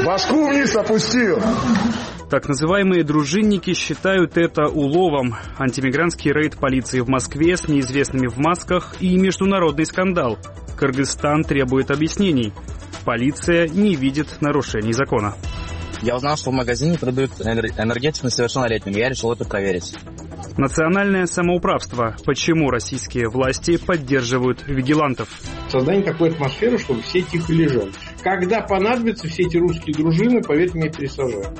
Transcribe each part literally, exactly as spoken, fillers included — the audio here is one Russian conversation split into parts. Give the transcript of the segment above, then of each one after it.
Башку вниз опустил. Так называемые дружинники считают это уловом. Антимигрантский рейд полиции в Москве с неизвестными в масках и международный скандал. Кыргызстан требует объяснений. Полиция не видит нарушений закона. Я узнал, что в магазине продают энергетику несовершеннолетним. Я решил это проверить. Национальное самоуправство. Почему российские власти поддерживают вигилантов? Создание такой атмосферы, чтобы все тихо лежали. Когда понадобится, все эти русские дружины, поверьте мне, пересажают.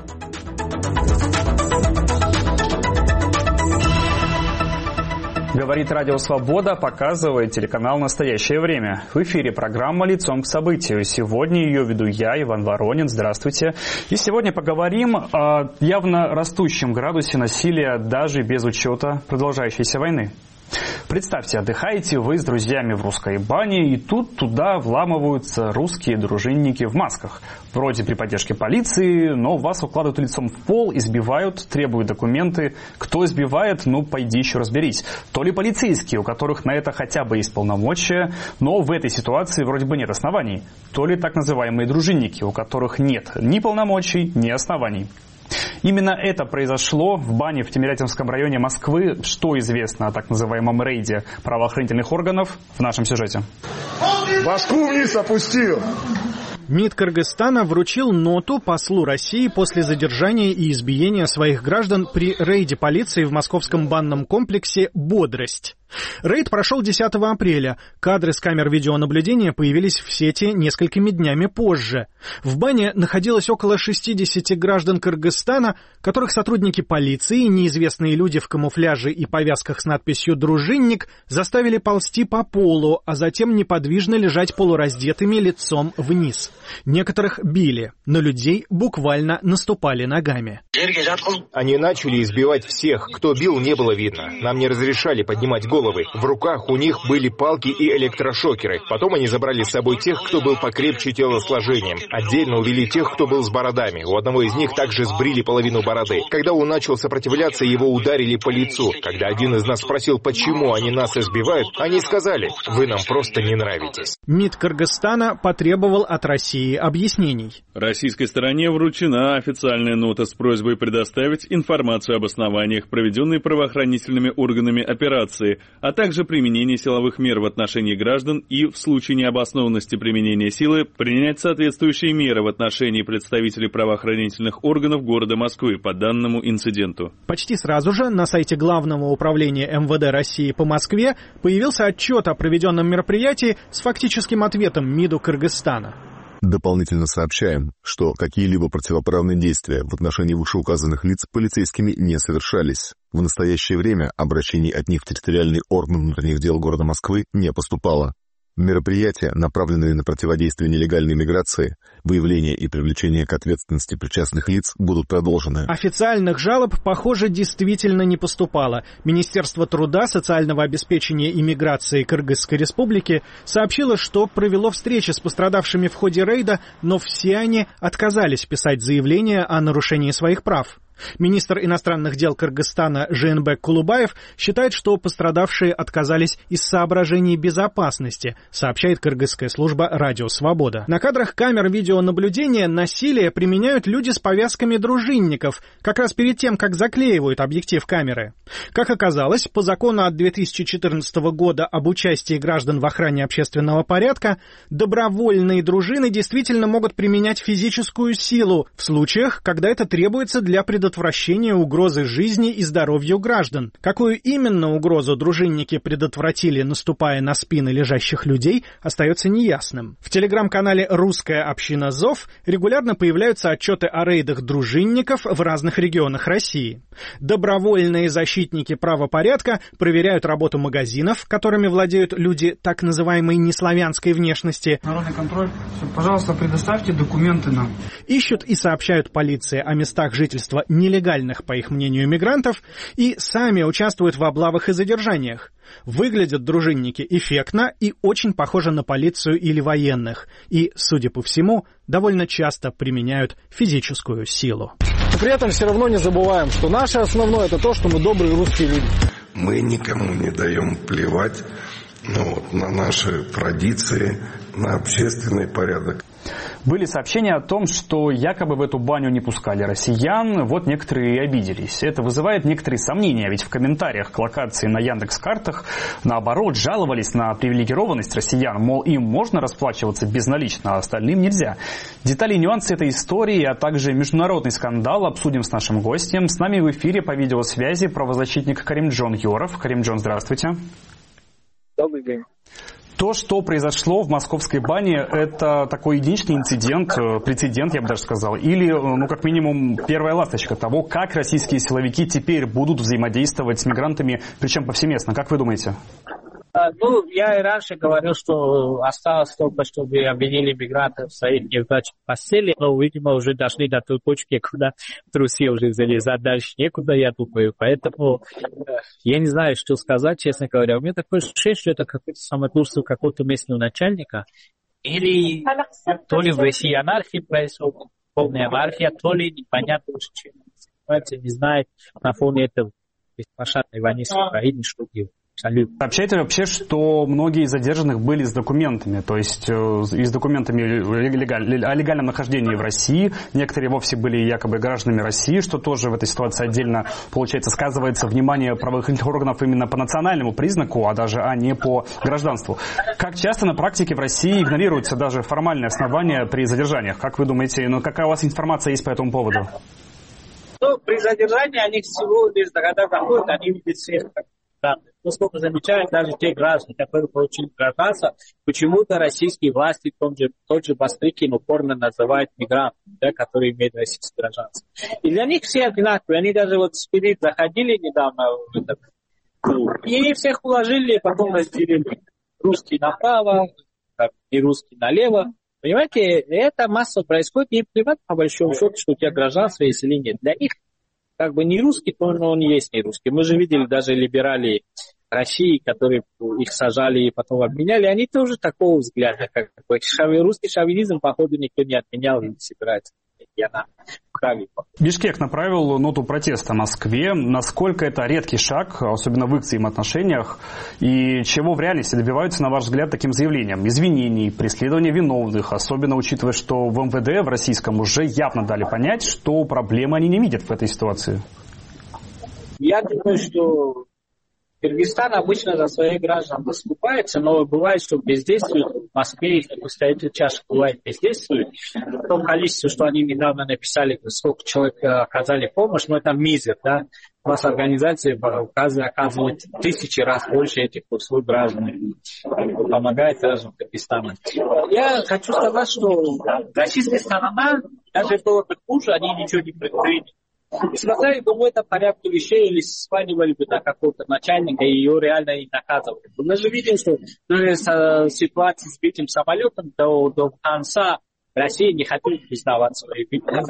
Говорит Радио Свобода, показывает телеканал «Настоящее время». В эфире программа «Лицом к событию». Сегодня ее веду я, Иван Воронин. Здравствуйте. И сегодня поговорим о явно растущем градусе насилия даже без учета продолжающейся войны. Представьте, отдыхаете вы с друзьями в русской бане, и тут туда вламываются русские дружинники в масках. Вроде при поддержке полиции, но вас укладывают лицом в пол, избивают, требуют документы. Кто избивает, ну пойди еще разберись. То ли полицейские, у которых на это хотя бы есть полномочия, но в этой ситуации вроде бы нет оснований. То ли так называемые дружинники, у которых нет ни полномочий, ни оснований. Именно это произошло в бане в Тимирязевском районе Москвы. Что известно о так называемом рейде правоохранительных органов в нашем сюжете. Башку вниз опустил. МИД Кыргызстана вручил ноту послу России после задержания и избиения своих граждан при рейде полиции в московском банном комплексе «Бодрость». Рейд прошел десятого апреля. Кадры с камер видеонаблюдения появились в сети несколькими днями позже. В бане находилось около шестидесяти граждан Кыргызстана, которых сотрудники полиции, неизвестные люди в камуфляже и повязках с надписью «Дружинник» заставили ползти по полу, а затем неподвижно лежать полураздетыми лицом вниз. Некоторых били, на людей буквально наступали ногами. Они начали избивать всех. Кто бил, не было видно. Нам не разрешали поднимать голову. В руках у них были палки и электрошокеры. Потом они забрали с собой тех, кто был покрепче телосложением. Отдельно увели тех, кто был с бородами. У одного из них также сбрили половину бороды. Когда он начал сопротивляться, его ударили по лицу. Когда один из нас спросил, почему они нас избивают, они сказали: «Вы нам просто не нравитесь». МИД Кыргызстана потребовал от России объяснений. Российской стороне вручена официальная нота с просьбой предоставить информацию об основаниях, проведенной правоохранительными органами операции, а также применение силовых мер в отношении граждан и, в случае необоснованности применения силы, принять соответствующие меры в отношении представителей правоохранительных органов города Москвы по данному инциденту. Почти сразу же на сайте Главного управления эм вэ дэ России по Москве появился отчет о проведенном мероприятии с фактическим ответом МИДу Кыргызстана. Дополнительно сообщаем, что какие-либо противоправные действия в отношении вышеуказанных лиц полицейскими не совершались. В настоящее время обращений от них в территориальный орган внутренних дел города Москвы не поступало. Мероприятия, направленные на противодействие нелегальной миграции, выявление и привлечение к ответственности причастных лиц, будут продолжены. Официальных жалоб, похоже, действительно не поступало. Министерство труда, социального обеспечения и миграции Кыргызской республики сообщило, что провело встречи с пострадавшими в ходе рейда, но все они отказались писать заявление о нарушении своих прав. Министр иностранных дел Кыргызстана Жээнбек Кулубаев считает, что пострадавшие отказались из соображений безопасности, сообщает кыргызская служба «Радио Свобода». На кадрах камер видеонаблюдения насилие применяют люди с повязками дружинников, как раз перед тем, как заклеивают объектив камеры. Как оказалось, по закону от две тысячи четырнадцатого года об участии граждан в охране общественного порядка, добровольные дружины действительно могут применять физическую силу в случаях, когда это требуется для предотвращения предотвращения угрозы жизни и здоровью граждан. Какую именно угрозу дружинники предотвратили, наступая на спины лежащих людей, остается неясным. В телеграм-канале «Русская община ЗОВ» регулярно появляются отчеты о рейдах дружинников в разных регионах России. Добровольные защитники правопорядка проверяют работу магазинов, которыми владеют люди так называемой неславянской внешности. Народный контроль, пожалуйста, предоставьте документы нам. Ищут и сообщают полиции о местах жительства нелегальных, по их мнению, мигрантов, и сами участвуют в облавах и задержаниях. Выглядят дружинники эффектно и очень похожи на полицию или военных, и, судя по всему, довольно часто применяют физическую силу. Но при этом все равно не забываем, что наше основное — это то, что мы добрые русские люди. Мы никому не даем плевать ну, вот, на наши традиции, на общественный порядок. Были сообщения о том, что якобы в эту баню не пускали россиян, вот некоторые и обиделись. Это вызывает некоторые сомнения, ведь в комментариях к локации на Яндекс.Картах, наоборот, жаловались на привилегированность россиян, мол, им можно расплачиваться безналично, а остальным нельзя. Детали и нюансы этой истории, а также международный скандал обсудим с нашим гостем. С нами в эфире по видеосвязи правозащитник Каримджон Юров. Каримджон, здравствуйте. Добрый день. То, что произошло в московской бане, это такой единичный инцидент, прецедент, я бы даже сказал, или, ну, как минимум, первая ласточка того, как российские силовики теперь будут взаимодействовать с мигрантами, причем повсеместно. Как вы думаете? Ну, я и раньше говорил, что осталось только, чтобы обвинили мигрантов в своих неудачах в постели, но, видимо, уже дошли до той точки, куда трусы уже залезать дальше некуда, я думаю. Поэтому я не знаю, что сказать, честно говоря. У меня такое ощущение, что это какое-то самодурство какого-то местного начальника, или то ли в России анархия происходит, полная анархия, то ли непонятно, что не знает на фоне этого беспощадной войны с Украиной, что делать. Сообщаете вообще, что многие из задержанных были с документами, то есть э, и с документами легаль, о легальном нахождении в России. Некоторые вовсе были якобы гражданами России, что тоже в этой ситуации отдельно, получается, сказывается внимание правоохранительных органов именно по национальному признаку, а даже а не по гражданству. Как часто на практике в России игнорируются даже формальные основания при задержаниях? Как вы думаете, ну, какая у вас информация есть по этому поводу? Ну, при задержании они всего лишь когда заходят, они видят всех. Да. Насколько замечают, даже те граждане, которые получили гражданство, почему-то российские власти, в том же, тот же Бастрыкин упорно называют мигрантами, да, которые имеют российское гражданство. И для них все одинаковые. Они даже вот в Спирит заходили недавно, и всех уложили, и потом разделили. Русский направо, и русский налево. Понимаете, это массово происходит, и плевать по большому счету, что у тебя гражданство есть или нет. Для них как бы не русский, то он есть не русский. Мы же видели даже либерали России, которые их сажали и потом обменяли, они тоже такого взгляда. Как бы. Русский шовинизм, походу, никто не отменял и не собирается. Бишкек направил ноту протеста Москве. Насколько это редкий шаг, особенно в их взаимоотношениях, и чего в реальности добиваются, на ваш взгляд, таким заявлением? Извинений, преследования виновных, особенно учитывая, что в эм вэ дэ, в российском, уже явно дали понять, что проблемы они не видят в этой ситуации. Я думаю, что Кыргызстан обычно за своих граждан заступается, но бывает, что бездействует. В Москве стоит чаша, бывает бездействует. В том количестве, что они недавно написали, сколько человек оказали помощь, но это мизер, да. У нас организация оказывает тысячи раз больше этих услуг граждан. Помогает гражданам Кыргызстана. Я хочу сказать, что российская сторона, даже было бы хуже, они ничего не предприняли. И смотрели бы в этом порядке вещей или сваливали бы на какого-то начальника и ее реально и наказывали. Мы же видим, что с ситуации с сбитым самолетом до, до конца Россия не хотела признавать свои вины.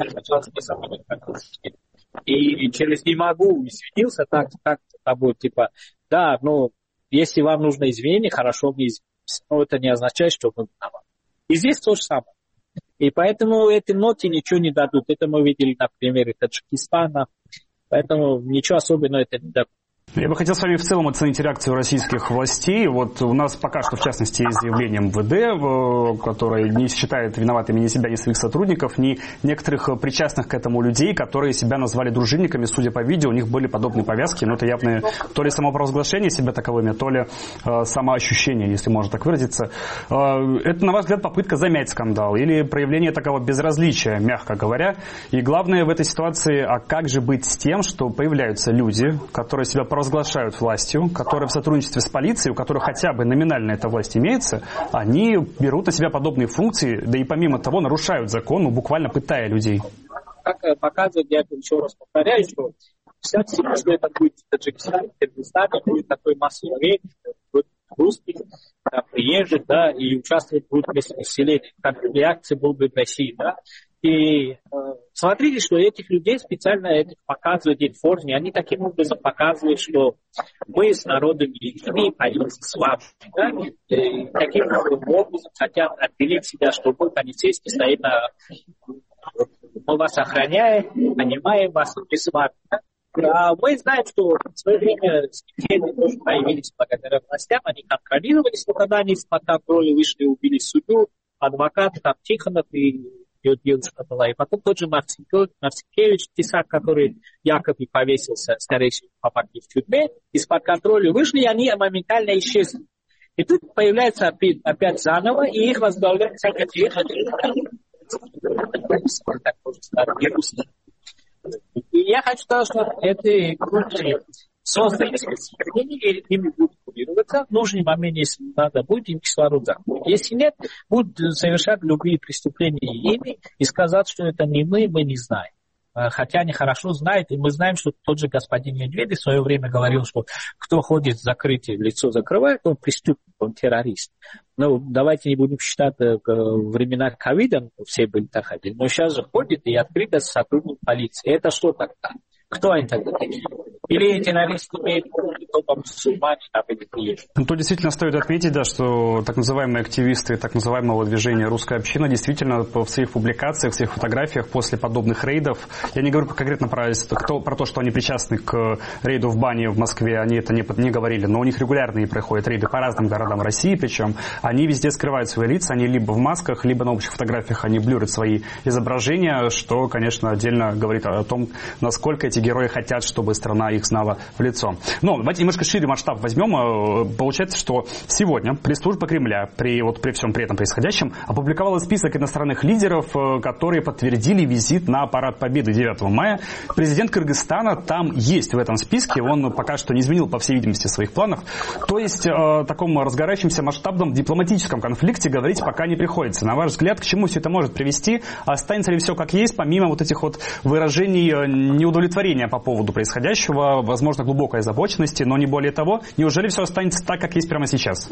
И через «не могу» извинился так, так тобой, типа, да, ну, если вам нужно извинение, хорошо, мы извинимся. Но это не означает, что мы виноваты. И здесь то же самое. И поэтому эти ноты ничего не дадут. Это мы видели на примере Таджикистана. Поэтому ничего особенного это не дадут. Я бы хотел с вами в целом оценить реакцию российских властей. Вот у нас пока что, в частности, есть заявление эм вэ дэ, которое не считает виноватыми ни себя, ни своих сотрудников, ни некоторых причастных к этому людей, которые себя назвали дружинниками. Судя по видео, у них были подобные повязки. Но это явно то ли самопровозглашение себя таковыми, то ли э, самоощущение, если можно так выразиться. Э, это, на ваш взгляд, попытка замять скандал или проявление такого безразличия, мягко говоря. И главное в этой ситуации, а как же быть с тем, что появляются люди, которые себя провозглашают властью, которые в сотрудничестве с полицией, у которых хотя бы номинально эта власть имеется, они берут на себя подобные функции, да и помимо того нарушают закон, ну, буквально пытая людей. Как показывает, я еще раз повторяю, что представьте себе, что это будет в Таджикистане, в Кыргызстане, будет такой массовый рейд, будет русских, да, приезжих, да, и участвовать будет местное население. Как реакция была бы в России, да. И э, смотрите, что этих людей специально этих показывают в форме, они таким образом показывают, что мы с народом едины, поедем с вами. Да? И таким образом хотят отделить себя, что мы полицейский стоит на... Мы вас охраняем, понимаем вас, и с вами. Да? Мы знаем, что в свое время стихи тоже появились благодаря властям, они контролировались, но когда они из-под контроля вышли, убили судью, адвоката, там Тихонов и ее девушка была. И потом тот же Марцинкевич, тесак, который якобы повесился, скорее всего, попали в тюрьме, из-под контроля вышли, и они моментально исчезли. И тут появляется опять, опять заново, и их возглавляет И я хочу сказать, что эти группы созданы спецслужбами, ими будут курироваться. В нужный момент, если надо будет, им кислород заходит. Если нет, будут совершать любые преступления ими и сказать, что это не мы, мы не знаем. Хотя они хорошо знают, и мы знаем, что тот же господин Медведев в свое время говорил, что кто ходит с закрытием, лицо закрывает, он преступник, он террорист. Ну, давайте не будем считать, в времена ковида все были так ходили, но сейчас же ходит и открыто сотрудник полиции. Это что тогда? Кто они тогда такие? Или террористы имеют только мусульмане, там, или приезжие? Ну, то действительно стоит отметить, да, что так называемые активисты так называемого движения «Русская община» действительно в своих публикациях, в своих фотографиях после подобных рейдов, я не говорю конкретно про, кто, про то, что они причастны к рейду в бане в Москве, они это не, не говорили, но у них регулярно проходят рейды по разным городам России, причем они везде скрывают свои лица, они либо в масках, либо на общих фотографиях они блюрят свои изображения, что, конечно, отдельно говорит о том, насколько эти герои хотят, чтобы страна их знала в лицо. Но давайте немножко шире масштаб возьмем. Получается, что сегодня пресс-служба Кремля при, вот, при всем при этом происходящем опубликовала список иностранных лидеров, которые подтвердили визит на парад Победы девятого мая. Президент Кыргызстана там есть в этом списке. Он пока что не изменил, по всей видимости, своих планов. То есть о таком разгорающемся масштабном дипломатическом конфликте говорить пока не приходится. На ваш взгляд, к чему все это может привести? Останется ли все как есть, помимо вот этих вот выражений неудовлетворения по поводу происходящего, возможно, глубокой озабоченности, но не более того? Неужели все останется так, как есть прямо сейчас?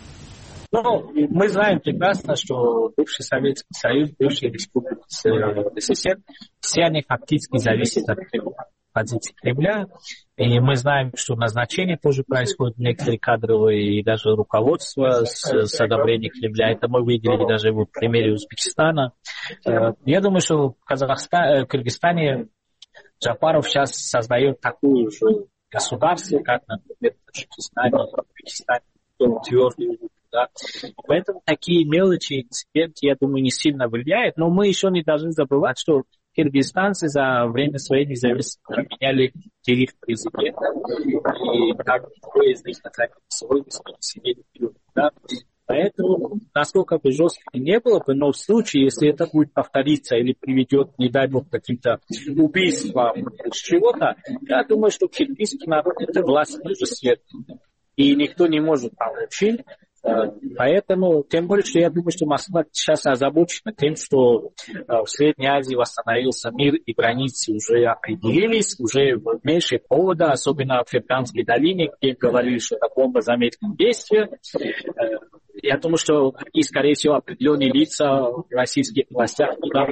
Ну, мы знаем прекрасно, что бывший Советский Союз, бывшие республики СССР, все они фактически зависят от позиции Кремля. И мы знаем, что назначение тоже происходит, некоторые кадровые и даже руководство с, с одобрения Кремля. Это мы видели даже в примере Узбекистана. Я думаю, что в Казахстане, в Кыргызстане Джапаров сейчас создает такую же государство, как, например, в Таджикистане, в Узбекистане, твердый. Да. Поэтому такие мелочи, инциденты, я думаю, не сильно влияют. Но мы еще не должны забывать, что киргизстанцы за время своей независимости поменяли девять президентов. И так двое из них на сегодня сидели в тюрьме. Да. Поэтому, насколько бы жестко не было бы, но в случае, если это будет повториться или приведет, не дай бог, к каким-то убийствам с чего-то, я думаю, что киргизский народ это власть уже светлый. И никто не может получить. Поэтому, тем более, что я думаю, что Москва сейчас озабочена тем, что в Средней Азии восстановился мир и границы уже определились, уже меньше повода, особенно в Ферганской долине, где говорили, что это бомба замедленного действия. Я думаю, что и, скорее всего, определенные лица в российских властях туда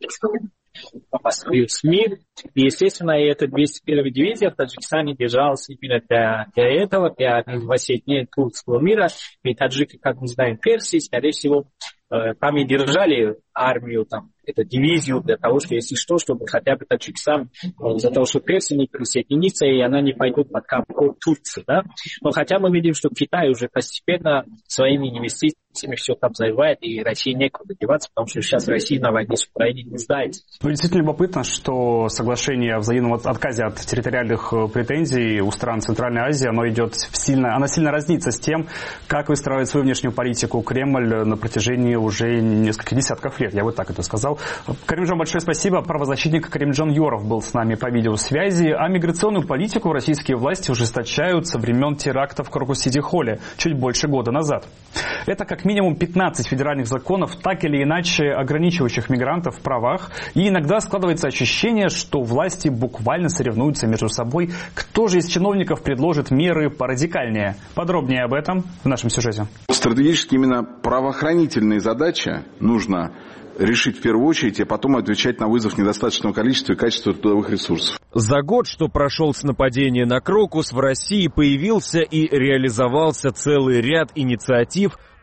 построить мир. И, естественно, и эта двести первая дивизия в Таджикистане держалась именно для, для этого, для воссоединения турецкого мира. И таджики, как мы знаем, Персии, скорее всего, там и держали армию, там, эту дивизию для того, что, если что, чтобы хотя бы Таджикистан, из-за того, что Персия не присоединится, и она не пойдет под капот Турции, да. Но хотя мы видим, что Китай уже постепенно своими инвестициями все там заливает, и России некуда деваться, потому что сейчас Россия на войне с Украиной нуждается. Ну, действительно любопытно, что соглашение о взаимном отказе от территориальных претензий у стран Центральной Азии, оно идет сильно, оно сильно разнится с тем, как выстраивает свою внешнюю политику Кремль на протяжении уже нескольких десятков лет. Я вот так это сказал. Каримджан, большое спасибо. Правозащитник Каримджан Yorов был с нами по видеосвязи. А миграционную политику российские власти ужесточают со времен терактов в Корпус-Сити-Холле чуть больше года назад. Это как минимум пятнадцать федеральных законов, так или иначе ограничивающих мигрантов в правах. И иногда складывается ощущение, что власти буквально соревнуются между собой. Кто же из чиновников предложит меры порадикальнее? Подробнее об этом в нашем сюжете. Стратегически именно правоохранительные задачи нужно решить в первую очередь, а потом отвечать на вызов недостаточного количества и качества трудовых ресурсов. За год, что прошел с нападения на Крокус, в России появился и реализовался целый ряд инициатив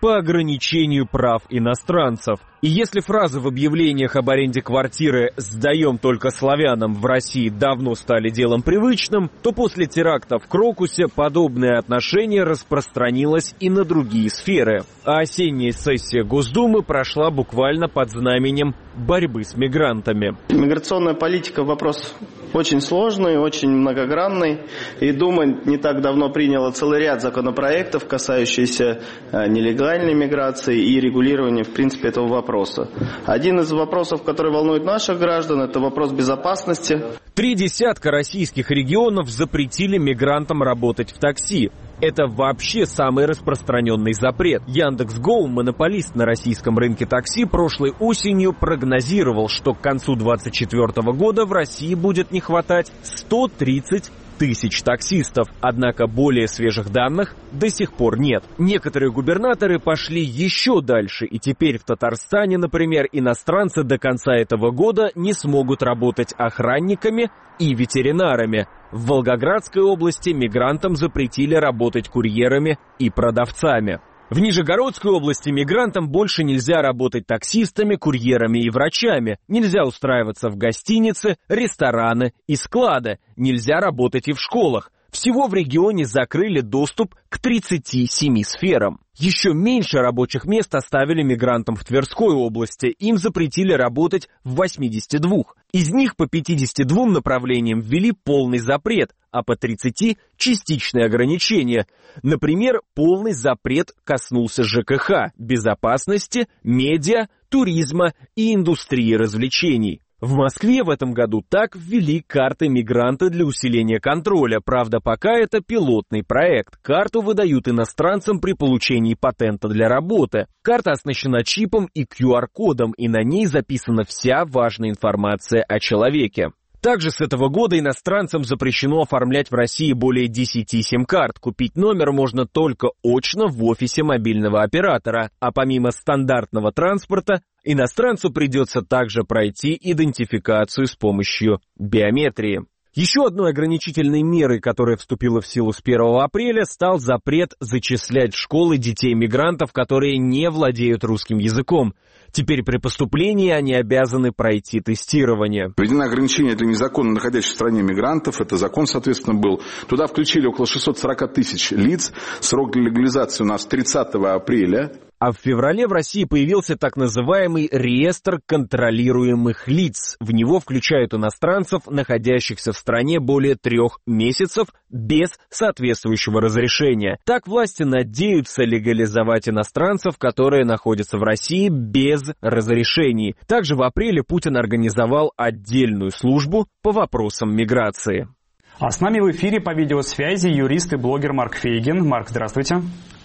по ограничению прав иностранцев. И если фразы в объявлениях об аренде квартиры «сдаем только славянам» в России давно стали делом привычным, то после теракта в Крокусе подобное отношение распространилось и на другие сферы. А осенняя сессия Госдумы прошла буквально под знаменем борьбы с мигрантами. Миграционная политика – вопрос очень сложный, очень многогранный. И Дума не так давно приняла целый ряд законопроектов, касающихся нелегальной миграции и регулирования, в принципе, этого вопроса. Один из вопросов, который волнует наших граждан, это вопрос безопасности. Три десятка российских регионов запретили мигрантам работать в такси. Это вообще самый распространенный запрет. Яндекс.Гоу, монополист на российском рынке такси, прошлой осенью прогнозировал, что к концу двадцать четвёртого года в России будет не хватать сто тридцать тысяч таксистов. Однако более свежих данных до сих пор нет. Некоторые губернаторы пошли еще дальше, и теперь в Татарстане, например, иностранцы до конца этого года не смогут работать охранниками и ветеринарами. В Волгоградской области мигрантам запретили работать курьерами и продавцами. В Нижегородской области мигрантам больше нельзя работать таксистами, курьерами и врачами. Нельзя устраиваться в гостиницы, рестораны и склады. Нельзя работать и в школах. Всего в регионе закрыли доступ к тридцати семи сферам. Еще меньше рабочих мест оставили мигрантам в Тверской области. Им запретили работать в восьмидесяти двух. Из них по пятидесяти двум направлениям ввели полный запрет, а по тридцати – частичные ограничения. Например, полный запрет коснулся ЖКХ, безопасности, медиа, туризма и индустрии развлечений. В Москве в этом году так ввели карты мигранта для усиления контроля. Правда, пока это пилотный проект. Карту выдают иностранцам при получении патента для работы. Карта оснащена чипом и ку ар-кодом, и на ней записана вся важная информация о человеке. Также с этого года иностранцам запрещено оформлять в России более десяти сим-карт. Купить номер можно только очно в офисе мобильного оператора. А помимо стандартного транспорта, иностранцу придется также пройти идентификацию с помощью биометрии. Еще одной ограничительной мерой, которая вступила в силу с первого апреля, стал запрет зачислять в школы детей-мигрантов, которые не владеют русским языком. Теперь при поступлении они обязаны пройти тестирование. Введено ограничение для незаконно находящихся в стране мигрантов. Это закон, соответственно, был. Туда включили около шестисот сорока тысяч лиц. Срок для легализации у нас тридцатого апреля. А в феврале в России появился так называемый реестр контролируемых лиц. В него включают иностранцев, находящихся в стране более трех месяцев без соответствующего разрешения. Так власти надеются легализовать иностранцев, которые находятся в России без разрешений. Также в апреле Путин организовал отдельную службу по вопросам миграции. А с нами в эфире по видеосвязи юрист и блогер Марк Фейгин. Марк, здравствуйте.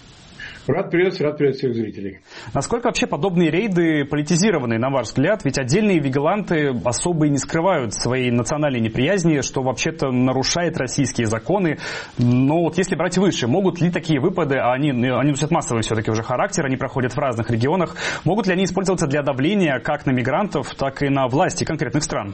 Рад приветствовать, рад приветствовать всех зрителей. Насколько вообще подобные рейды политизированы, на ваш взгляд? Ведь отдельные вигиланты особо и не скрывают своей национальной неприязни, что вообще-то нарушает российские законы. Но вот если брать выше, могут ли такие выпады, а они, они носят массовый все-таки уже характер, они проходят в разных регионах, могут ли они использоваться для давления как на мигрантов, так и на власти конкретных стран?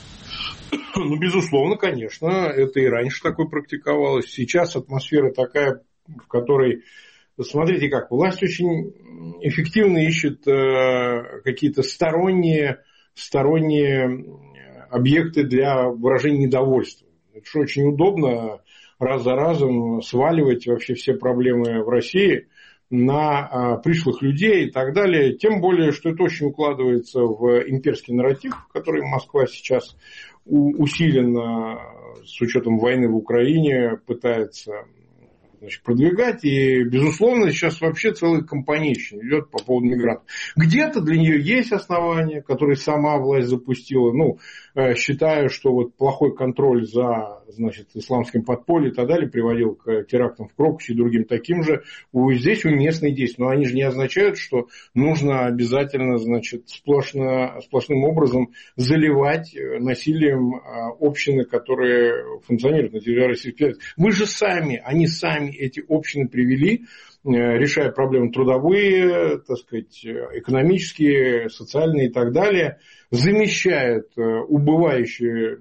Ну, безусловно, конечно. Это и раньше такое практиковалось. Сейчас атмосфера такая, в которой... Смотрите как, власть очень эффективно ищет э, какие-то сторонние, сторонние объекты для выражения недовольства. Это же очень удобно раз за разом сваливать вообще все проблемы в России на э, пришлых людей и так далее. Тем более, что это очень укладывается в имперский нарратив, который Москва сейчас усиленно, с учетом войны в Украине, пытается... Значит, продвигать, и, безусловно, сейчас вообще целая компанейщина идет по поводу мигрантов. Где-то для нее есть основания, которые сама власть запустила, ну, считая, что вот плохой контроль за, значит, исламским подпольем и так далее приводил к терактам в Крокусе и другим таким же. Здесь уместные действия, но они же не означают, что нужно обязательно, значит, сплошно, сплошным образом заливать насилием общины, которые функционируют на территории Российской Федерации. Вы же сами, они сами эти общины привели, решая проблемы трудовые, так сказать, экономические, социальные и так далее, замещают убывающий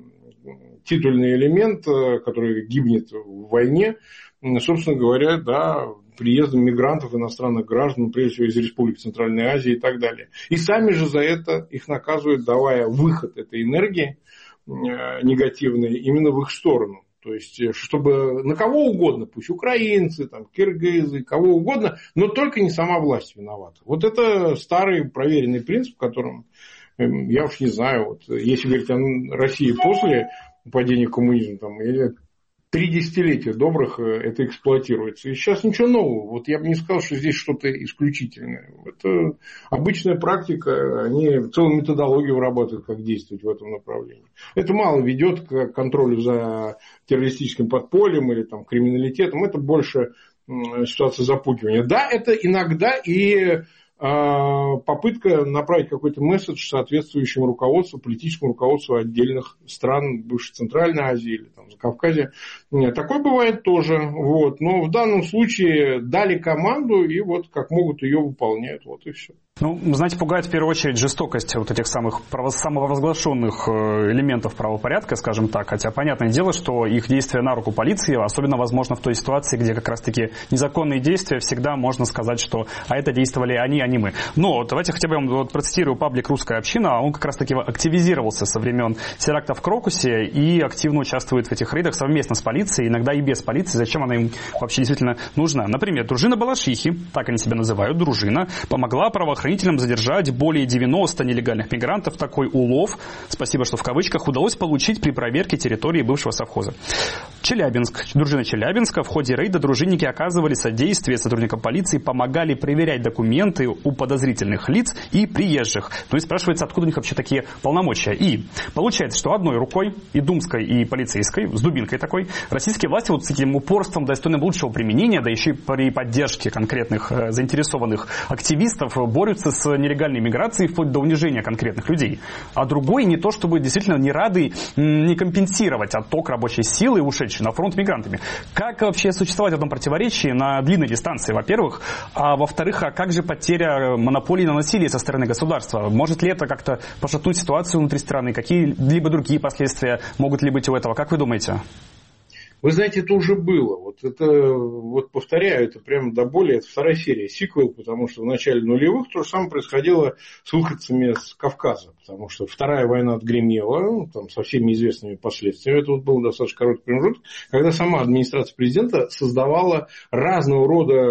титульный элемент, который гибнет в войне, собственно говоря, да, приездом мигрантов, иностранных граждан, прежде всего из Республики Центральной Азии и так далее. И сами же за это их наказывают, давая выход этой энергии негативной именно в их сторону. То есть, чтобы на кого угодно, пусть украинцы, там, киргизы, кого угодно, но только не сама власть виновата. Вот это старый проверенный принцип, которым, я уж не знаю, вот, если говорить о России после падения коммунизма, там, три десятилетия добрых это эксплуатируется. И сейчас ничего нового. Вот я бы не сказал, что здесь что-то исключительное. Это обычная практика. Они целую методологию вырабатывают, как действовать в этом направлении. Это мало ведет к контролю за террористическим подпольем или там, криминалитетом. Это больше ситуация запугивания. Да, это иногда и попытка направить какой-то месседж соответствующему руководству, политическому руководству отдельных стран бывшей Центральной Азии или там, Закавказья. Нет, такое бывает тоже. Вот. Но в данном случае дали команду и вот как могут ее выполняют. Вот и все. Ну, знаете, пугает в первую очередь жестокость вот этих самых самовозглашенных элементов правопорядка, скажем так. Хотя понятное дело, что их действия на руку полиции, особенно возможно в той ситуации, где как раз-таки незаконные действия, всегда можно сказать, что а это действовали они, а не мы. Но давайте хотя бы я вам вот процитирую паблик «Русская община». Он как раз-таки активизировался со времен терактов в Крокусе и активно участвует в этих рейдах совместно с полицией, иногда и без полиции. Зачем она им вообще действительно нужна? Например, дружина Балашихи, так они себя называют, дружина, помогла правоохранителям задержать более девяноста нелегальных мигрантов. Такой улов, спасибо, что в кавычках, удалось получить при проверке территории бывшего совхоза. Челябинск. Дружина Челябинска. В ходе рейда дружинники оказывали содействие сотрудникам полиции, помогали проверять документы у подозрительных лиц и приезжих. Ну и спрашивается, откуда у них вообще такие полномочия. И получается, что одной рукой, и думской, и полицейской, с дубинкой такой, российские власти вот с этим упорством, достойным лучшего применения, да еще и при поддержке конкретных э, заинтересованных активистов, борются с нелегальной миграцией вплоть до унижения конкретных людей. А другой не то, чтобы действительно не рады не компенсировать отток рабочей силы, ушедшей на фронт мигрантами. Как вообще существовать в этом противоречии на длинной дистанции, во-первых, а во-вторых, а как же потеря монополии на насилие со стороны государства? Может ли это как-то пошатнуть ситуацию внутри страны? Какие-либо другие последствия могут ли быть у этого? Как вы думаете? Вы знаете, это уже было. Вот это, вот повторяю, это прямо до боли. Это вторая серия, сиквел, потому что в начале нулевых то же самое происходило с выходцами с Кавказа. Потому что вторая война отгремела, ну, там, со всеми известными последствиями. Это вот был достаточно короткий промежуток, когда сама администрация президента создавала разного рода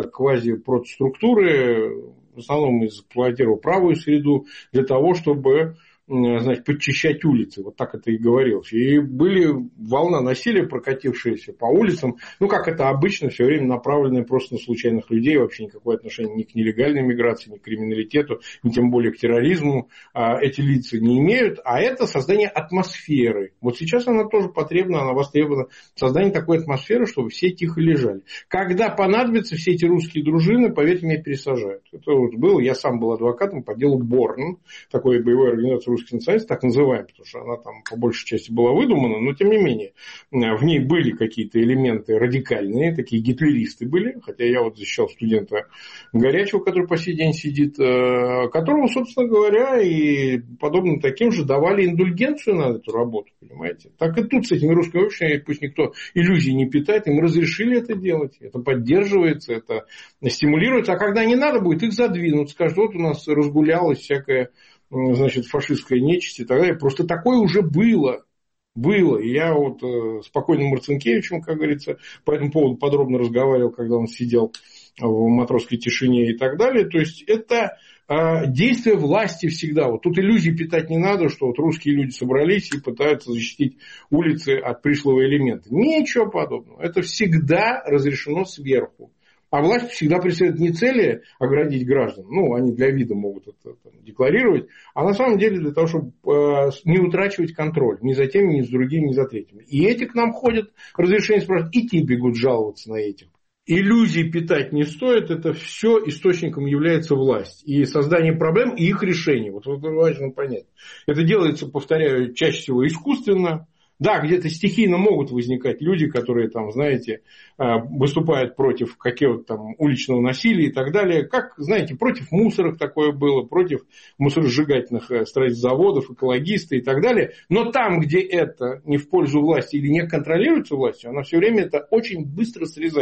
квази-протструктуры, в основном эксплуатировала правую среду, для того, чтобы значит, подчищать улицы. Вот так это и говорилось. И были волна насилия, прокатившаяся по улицам. Ну, как это обычно, все время направленная просто на случайных людей. Вообще никакого отношения ни к нелегальной миграции, ни к криминалитету, ни тем более к терроризму эти лица не имеют. А это создание атмосферы. Вот сейчас она тоже потребна, она востребована. Создание такой атмосферы, чтобы все тихо лежали. Когда понадобится, все эти русские дружины, поверьте мне, пересажают. Это вот было. Я сам был адвокатом по делу Борн, такой боевой организации русских национальностей, так называемой, потому что она там по большей части была выдумана, но тем не менее в ней были какие-то элементы радикальные, такие гитлеристы были, хотя я вот защищал студента Горячего, который по сей день сидит, которому, собственно говоря, и подобно таким же давали индульгенцию на эту работу, понимаете. Так и тут с этими русскими обществами, пусть никто иллюзий не питает, им разрешили это делать, это поддерживается, это стимулируется, а когда не надо будет, их задвинут, скажут, вот у нас разгулялась всякая, значит, фашистская нечисть и так далее. Просто такое уже было. Было. И я вот э, с покойным Марцинкевичем, как говорится, по этому поводу подробно разговаривал, когда он сидел в матросской тишине и так далее. То есть это э, действие власти всегда. Вот тут иллюзий питать не надо, что вот русские люди собрались и пытаются защитить улицы от пришлого элемента. Ничего подобного. Это всегда разрешено сверху. А власть всегда преследует не цели оградить граждан, ну, они для вида могут это там декларировать, а на самом деле для того, чтобы э, не утрачивать контроль ни за теми, ни за другими, ни за третьими. И эти к нам ходят, разрешение спрашивают, и те бегут жаловаться на этих. Иллюзий питать не стоит, это все источником является власть. И создание проблем, и их решение. Вот это важно понять. Это делается, повторяю, чаще всего искусственно. Да, где-то стихийно могут возникать люди, которые, там, знаете, выступают против какого-то там уличного насилия и так далее. Как, знаете, против мусорок такое было, против мусоросжигательных строительных экологисты и так далее. Но там, где это не в пользу власти или не контролируется властью, она все время это очень быстро срезает.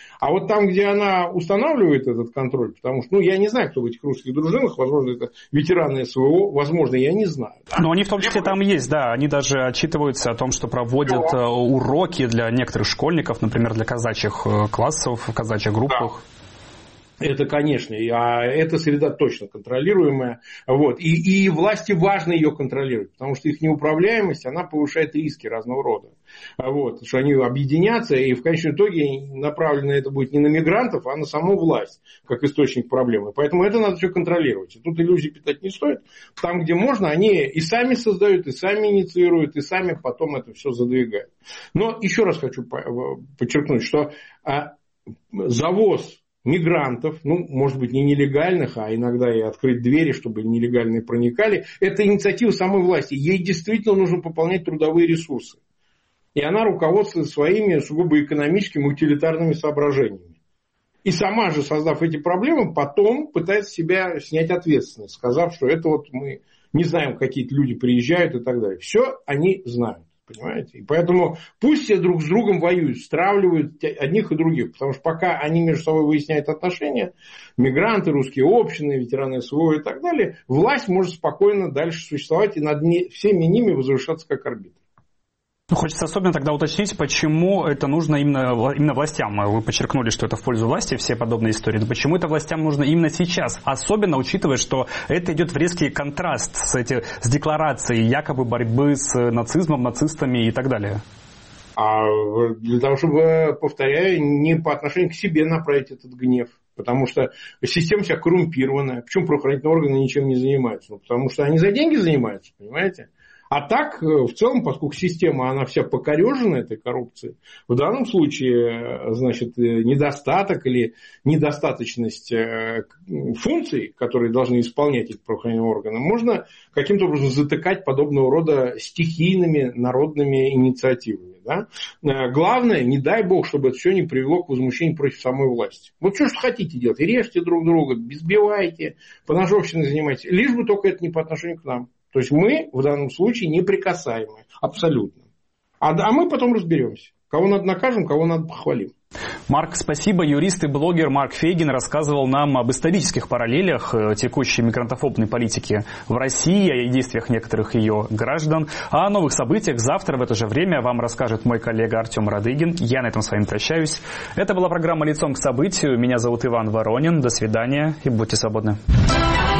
А вот там, где она устанавливает этот контроль, потому что, ну, я не знаю, кто в этих русских дружинах, возможно, это ветераны СВО, возможно, я не знаю. Но они в том числе там есть, да, они даже отчитываются о том, что проводят да. уроки для некоторых школьников, например, для казачьих классов, в казачьих группах. Да. Это, конечно, а эта среда точно контролируемая. Вот. И, и власти важно ее контролировать, потому что их неуправляемость, она повышает риски разного рода. Вот. Что они объединятся, и в конечном итоге направлено это будет не на мигрантов, а на саму власть, как источник проблемы. Поэтому это надо все контролировать. И тут иллюзий питать не стоит. Там, где можно, они и сами создают, и сами инициируют, и сами потом это все задвигают. Но еще раз хочу подчеркнуть, что завоз мигрантов, ну, может быть, не нелегальных, а иногда и открыть двери, чтобы нелегальные проникали, это инициатива самой власти. Ей действительно нужно пополнять трудовые ресурсы. И она руководствуется своими сугубо экономическими, утилитарными соображениями. И сама же, создав эти проблемы, потом пытается себя снять ответственность, сказав, что это вот мы не знаем, какие-то люди приезжают и так далее. Все они знают. Понимаете? И поэтому пусть все друг с другом воюют, стравливают одних и других. Потому что пока они между собой выясняют отношения, мигранты, русские общины, ветераны СВО и так далее, власть может спокойно дальше существовать и над всеми ними возвышаться как арбитр. Ну, хочется особенно тогда уточнить, почему это нужно именно, именно властям. Вы подчеркнули, что это в пользу власти, все подобные истории. Но почему это властям нужно именно сейчас? Особенно учитывая, что это идет в резкий контраст с, эти, с декларацией якобы борьбы с нацизмом, нацистами и так далее. А для того, чтобы, повторяю, не по отношению к себе направить этот гнев. Потому что система вся коррумпированная. Почему правоохранительные органы ничем не занимаются? Ну, потому что они за деньги занимаются, понимаете? А так, в целом, поскольку система, она вся покорежена этой коррупцией, в данном случае, значит, недостаток или недостаточность функций, которые должны исполнять эти правоохранительные органы, можно каким-то образом затыкать подобного рода стихийными народными инициативами. Да? Главное, не дай бог, чтобы это все не привело к возмущению против самой власти. Вот что ж хотите делать? Режьте друг друга, избивайте, поножовщиной занимайтесь, лишь бы только это не по отношению к нам. То есть мы в данном случае неприкасаемы. Абсолютно. А, а мы потом разберемся. Кого надо накажем, кого надо похвалим. Марк, спасибо. Юрист и блогер Марк Фейгин рассказывал нам об исторических параллелях текущей мигрантофобной политики в России, о действиях некоторых ее граждан. А о новых событиях завтра в это же время вам расскажет мой коллега Артем Радыгин. Я на этом с вами прощаюсь. Это была программа «Лицом к событию». Меня зовут Иван Воронин. До свидания и будьте свободны.